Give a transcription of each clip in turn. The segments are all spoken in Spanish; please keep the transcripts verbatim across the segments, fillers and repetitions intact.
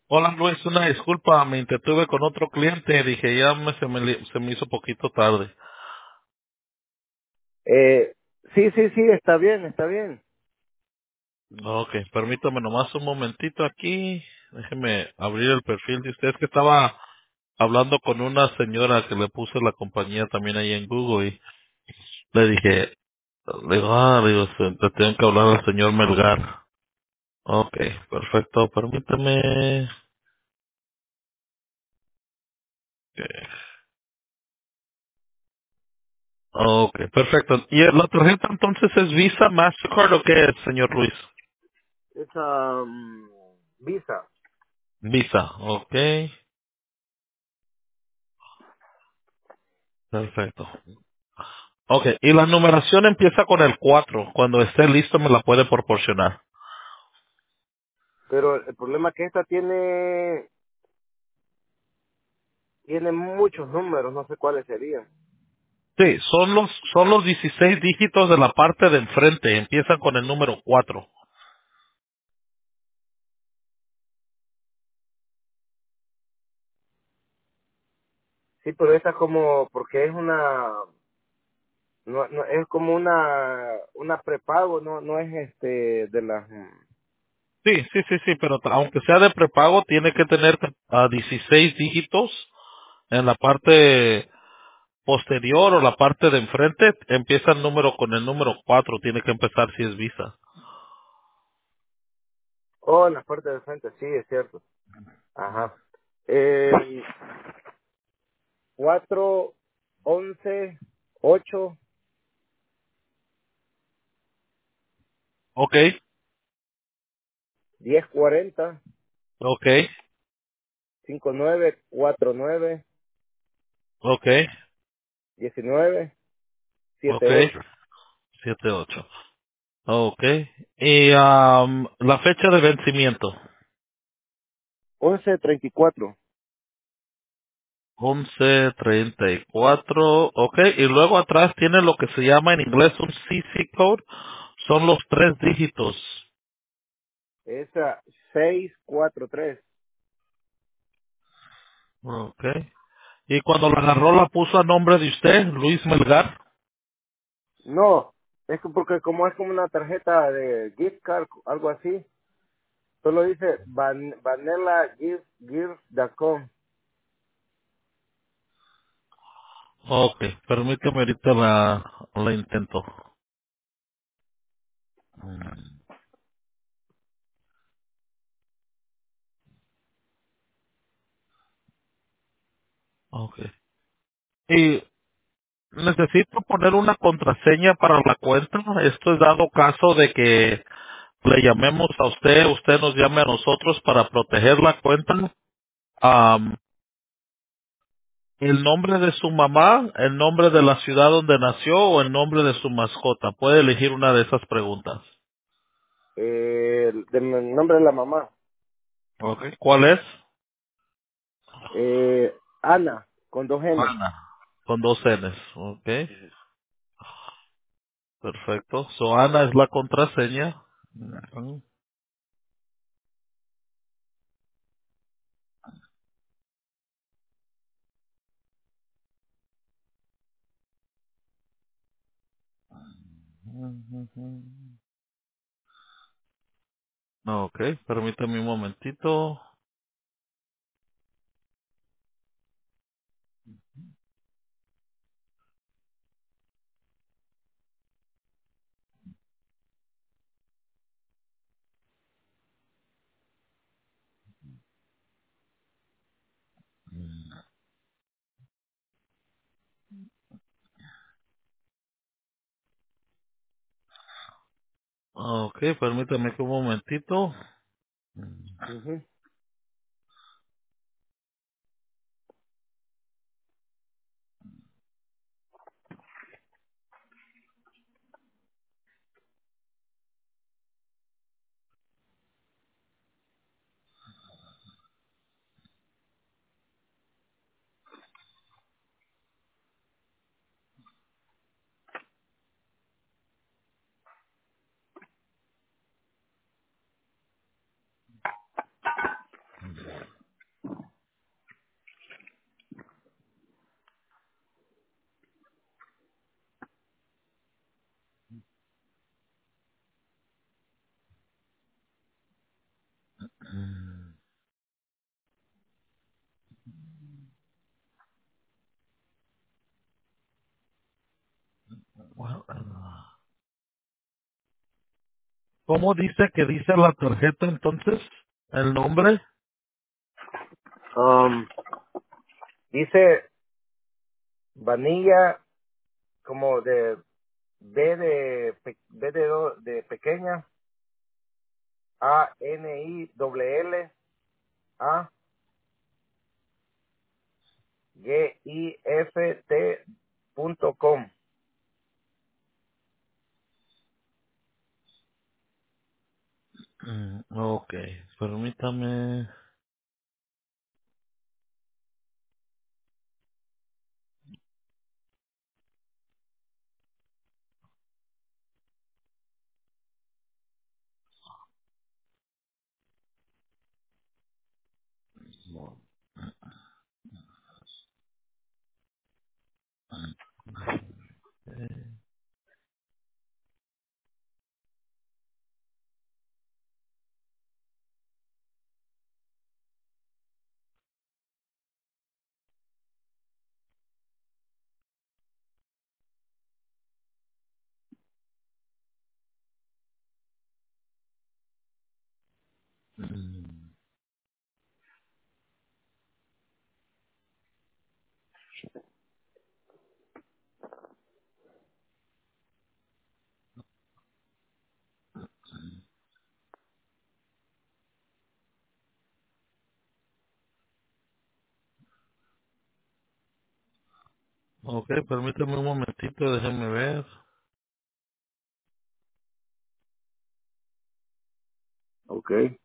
Hola Luis, una disculpa, me entretuve con otro cliente, dije ya me, se, me, li- se me hizo poquito tarde. Eh, sí, sí, sí, está bien, está bien. Ok, permítame nomás un momentito aquí, déjeme abrir el perfil de usted, es que estaba hablando con una señora que le puse la compañía también ahí en Google y le dije, le digo, ah, le digo, se- te tengo que hablar al señor Melgar. Ok, perfecto, permítame. Ok, perfecto. ¿Y la tarjeta entonces es Visa, Mastercard o qué es, señor Luis? Es um, Visa. Visa, ok, perfecto. Ok, y la numeración empieza con el cuatro. Cuando esté listo me la puede proporcionar. Pero el problema es que esta tiene, tiene muchos números, no sé cuáles serían. Sí, son los, son los dieciséis dígitos de la parte de enfrente. Empiezan con el número cuatro. Sí, pero esta como, porque es una, no, no, es como una, una prepago, no, no es este de las, Sí, sí, sí, sí, pero t- aunque sea de prepago, tiene que tener ah, dieciséis dígitos en la parte posterior o la parte de enfrente. Empieza el número con el número cuatro. Tiene que empezar si es Visa. oh, en la parte de frente, sí, es cierto. Ajá. Eh, cuatro, once, ocho, Ok, diez, cuarenta, ok, cinco, nueve, cuatro, nueve, ok, diecinueve, ok. siete, ocho. Siete ocho. Ok. Y am, la fecha de vencimiento. once treinta y cuatro. Once treinta y cuatro. Ok. Y luego atrás tiene lo que se llama en inglés un C C code. Son los tres dígitos. Esa seis cuatro tres. Ok. Y cuando la agarró la puso a nombre de usted, Luis Melgar. No, es que porque como es como una tarjeta de gift card, algo así, solo dice van, vanilla gift, gift punto com. Ok. Permítame ahorita la, la intento. Mm, Ok. Y necesito poner una contraseña para la cuenta. Esto es dado caso de que le llamemos a usted, usted nos llame a nosotros para proteger la cuenta. Am, el nombre de su mamá, el nombre de la ciudad donde nació o el nombre de su mascota. Puede elegir una de esas preguntas. Eh, del nombre de la mamá. Okay. ¿Cuál es? Eh, Ana, con dos N. Ana. Con dos N's. Ok. Perfecto. So Ana es la contraseña. Ujú. Ujú. Ok. Permítame un momentito. Ok. Permítame que un momentito. Ujú, ¿Cómo dice que dice la tarjeta entonces? ¿El nombre? Um, dice vanilla como de B de pe- B de, do- de pequeña, A N I L L A G I F T punto com. Mm, ok, permítame. Mm, ok, permítame un momentito, déjeme ver. Okay.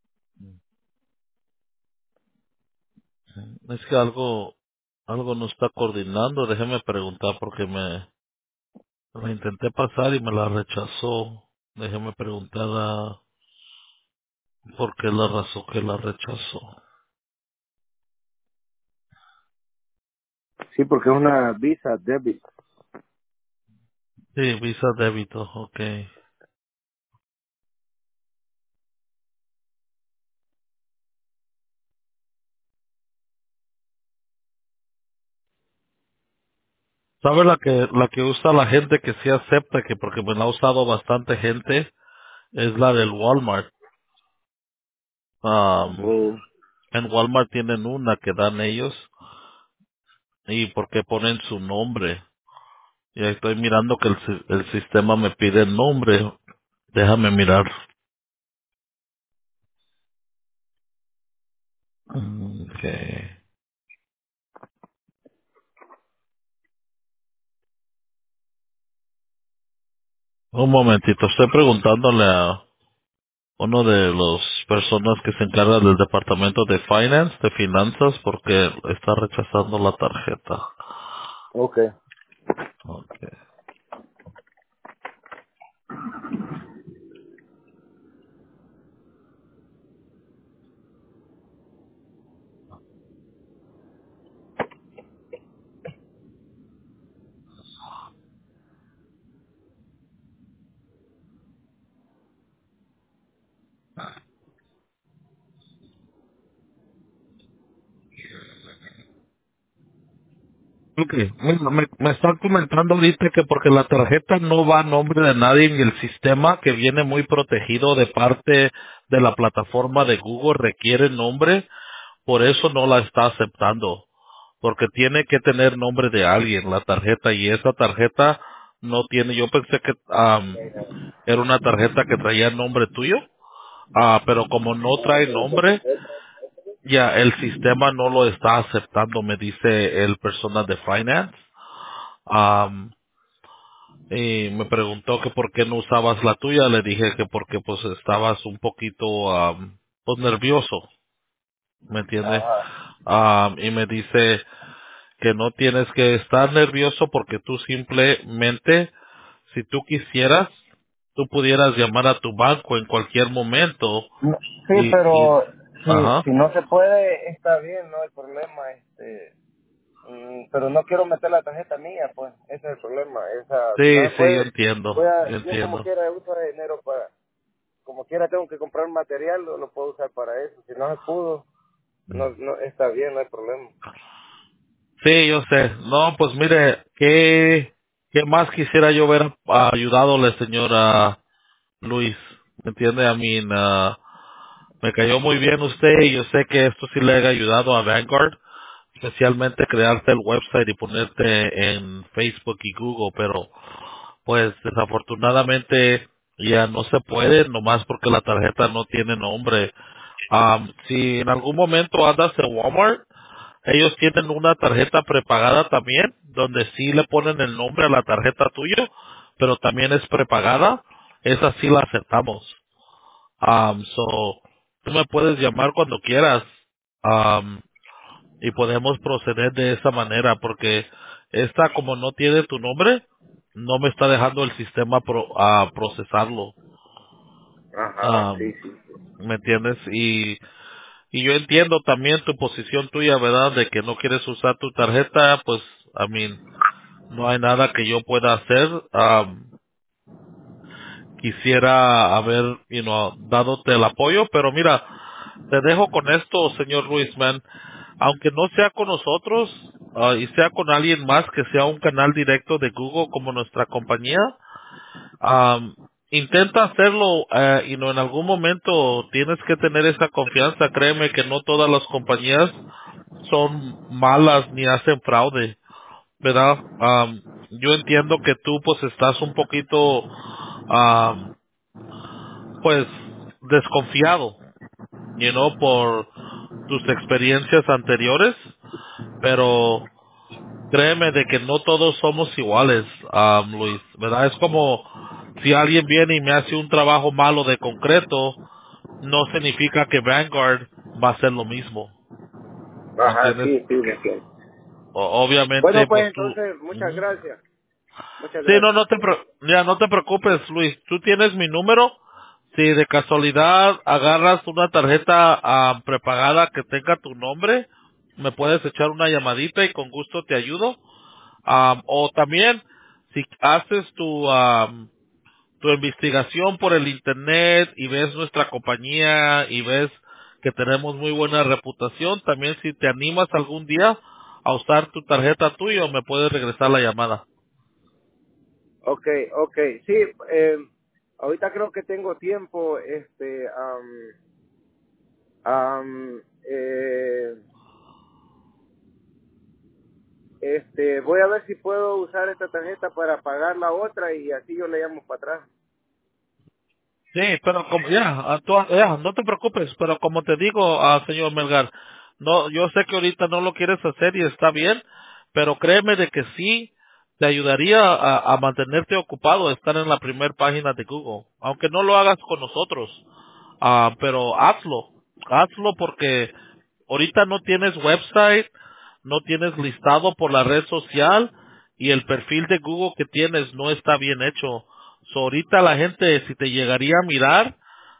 Es que algo, algo no está coordinando, déjeme preguntar porque me, la intenté pasar y me la rechazó. Déjeme preguntar a, por qué la razón que la rechazó. Sí, porque es una Visa Debit. Sí, visa débito, ok. ¿Sabe la que, la que usa la gente que sí acepta, que porque me la ha usado bastante gente, es la del Walmart? Um, Oh. en Walmart tienen una que dan ellos y porque ponen su nombre. Y ahí estoy mirando que el, si- el sistema me pide el nombre. Déjame mirar. Okay. Un momentito, estoy preguntándole a uno de las personas que se encarga del departamento de finance, de finanzas, porque está rechazando la tarjeta. Okay. Okay. Okay. Mira, me, me están comentando ahorita que porque la tarjeta no va a nombre de nadie en el sistema, que viene muy protegido de parte de la plataforma de Google, requiere nombre, por eso no la está aceptando. Porque tiene que tener nombre de alguien la tarjeta, y esa tarjeta no tiene. Yo pensé que am, era una tarjeta que traía nombre tuyo, ah, pero como no trae nombre, ya el sistema no lo está aceptando, me dice el persona de finance. Am, y me preguntó que por qué no usabas la tuya. Le dije que porque pues estabas un poquito am, pues nervioso, ¿me entiende? Ajá. Am, y me dice que no tienes que estar nervioso porque tú simplemente, si tú quisieras, tú pudieras llamar a tu banco en cualquier momento No, sí, y, y, pero si, ajá, si no se puede, está bien, no hay problema. Este, mm, pero no quiero meter la tarjeta mía, pues. Ese es el problema. Esa, si no sí, se sí, yo puede, voy entiendo, a, yo yo como entiendo. quiera uso el dinero para, como quiera tengo que comprar material, lo, lo puedo usar para eso. Si no se pudo. no, no, está bien, no hay problema. Sí, yo sé. No, pues mire, ¿qué, qué más quisiera yo ver ah, ayudadole, señora Luis? ¿Me entiende? A mí, me cayó muy bien usted y yo sé que esto sí le ha ayudado a Vanguard, especialmente crearte el website y ponerte en Facebook y Google, pero pues desafortunadamente ya no se puede, nomás porque la tarjeta no tiene nombre. Um, si en algún momento andas en Walmart, ellos tienen una tarjeta prepagada también, donde sí le ponen el nombre a la tarjeta tuyo, pero también es prepagada. Esa sí la aceptamos. Um, so, tú me puedes llamar cuando quieras. Um, y podemos proceder de esa manera, porque esta, como no tiene tu nombre, no me está dejando el sistema pro, a procesarlo. Ajá, sí, Um, sí, sí. ¿Me entiendes? Y, y yo entiendo también tu posición tuya, ¿verdad? De que no quieres usar tu tarjeta, pues, I mean, no hay nada que yo pueda hacer. Um, quisiera haber, you know, dadote el apoyo, pero mira, te dejo con esto, señor Ruizman. Aunque no sea con nosotros, ah, y sea con alguien más que sea un canal directo de Google como nuestra compañía, am, intenta hacerlo eh, y no en algún momento tienes que tener esa confianza. Créeme que no todas las compañías son malas ni hacen fraude, ¿verdad? Am, yo entiendo que tú pues estás un poquito, am, pues, desconfiado, you know, por tus experiencias anteriores, pero créeme de que no todos somos iguales, um, Luis, ¿verdad? Es como si alguien viene y me hace un trabajo malo de concreto, no significa que Vanguard va a hacer lo mismo, ¿me Ajá, entiendes? sí, sí, me entiendo. O- Bueno, obviamente, pues pues tú... entonces, muchas Ujú. gracias. Muchas Sí, no, gracias. no te, pre- ya, no te preocupes, Luis, tú tienes mi número. Si de casualidad agarras una tarjeta ah, prepagada que tenga tu nombre, me puedes echar una llamadita y con gusto te ayudo. Am, o también, si haces tu, am, tu investigación por el internet y ves nuestra compañía y ves que tenemos muy buena reputación, también si te animas algún día a usar tu tarjeta tuya, me puedes regresar la llamada. Ok, ok. Sí, eh, ahorita creo que tengo tiempo, este, am, am, eh, este, voy a ver si puedo usar esta tarjeta para pagar la otra y así yo le llamo para atrás. Sí, pero como, ya, ah, tú- ya, no te preocupes, pero como te digo, ah, señor Melgar, no, yo sé que ahorita no lo quieres hacer y está bien, pero créeme de que sí te ayudaría a, a mantenerte ocupado, estar en la primera página de Google, aunque no lo hagas con nosotros, ah, pero hazlo, hazlo porque ahorita no tienes website, no tienes listado por la red social y el perfil de Google que tienes no está bien hecho. So, ahorita la gente, si te llegaría a mirar,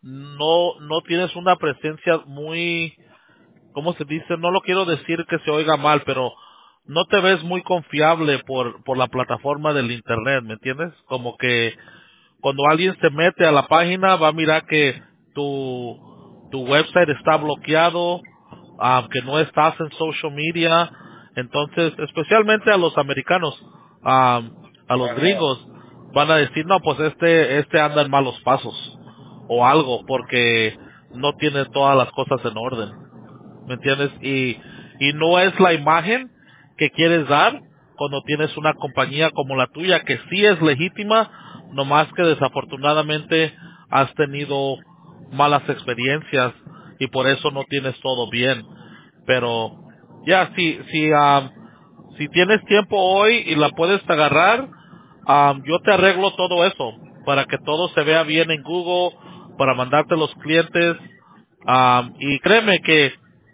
no, no tienes una presencia muy, ¿cómo se dice? No lo quiero decir que se oiga mal, pero no te ves muy confiable por, por la plataforma del internet, ¿me entiendes? Como que cuando alguien se mete a la página va a mirar que tu, tu website está bloqueado, ah, que no estás en social media. Entonces, especialmente a los americanos, ah, a los Ajá. gringos, van a decir, no, pues este, este anda en malos pasos o algo porque no tiene todas las cosas en orden. ¿Me entiendes? Y, y no es la imagen que quieres dar cuando tienes una compañía como la tuya, que sí es legítima, nomás que desafortunadamente has tenido malas experiencias y por eso no tienes todo bien. Pero ya, si, si, am, si tienes tiempo hoy y la puedes agarrar, am, yo te arreglo todo eso para que todo se vea bien en Google, para mandarte los clientes. Am, y créeme que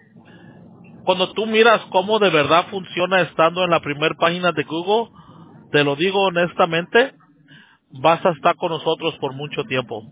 cuando tú miras cómo de verdad funciona estando en la primera página de Google, te lo digo honestamente, vas a estar con nosotros por mucho tiempo.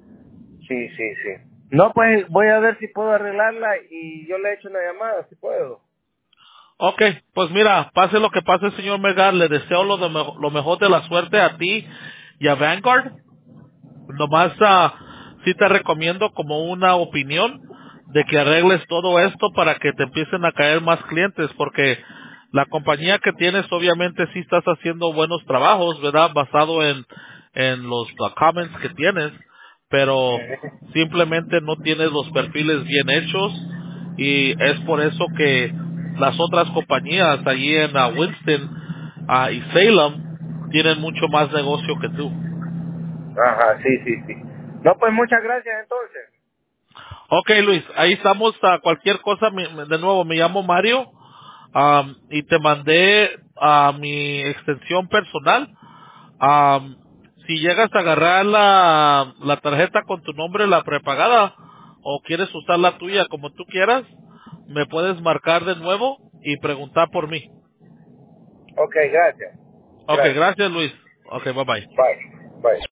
Sí, sí, sí. No, pues voy a ver si puedo arreglarla y yo le echo una llamada, si puedo. Ok, pues mira, pase lo que pase, señor Melgar, le deseo lo, de me- lo mejor de la suerte a ti y a Vanguard. Nomás ah, sí te recomiendo como una opinión de que arregles todo esto para que te empiecen a caer más clientes, porque la compañía que tienes obviamente sí estás haciendo buenos trabajos, ¿verdad? Basado en, en los uh, comments que tienes, pero simplemente no tienes los perfiles bien hechos y es por eso que las otras compañías allí en uh, Winston uh, y Salem tienen mucho más negocio que tú. Ajá, sí, sí, sí. No, pues muchas gracias entonces. Ok, Luis, ahí estamos a cualquier cosa. me- me- De nuevo, me llamo Mario. Am, y te mandé a mi extensión personal. Am, si llegas a agarrar la, la tarjeta con tu nombre, la prepagada, o quieres usar la tuya como tú quieras, me puedes marcar de nuevo y preguntar por mí. Ok, gracias. Ok, Gracias. gracias Luis. Ok, bye bye. Bye. Bye.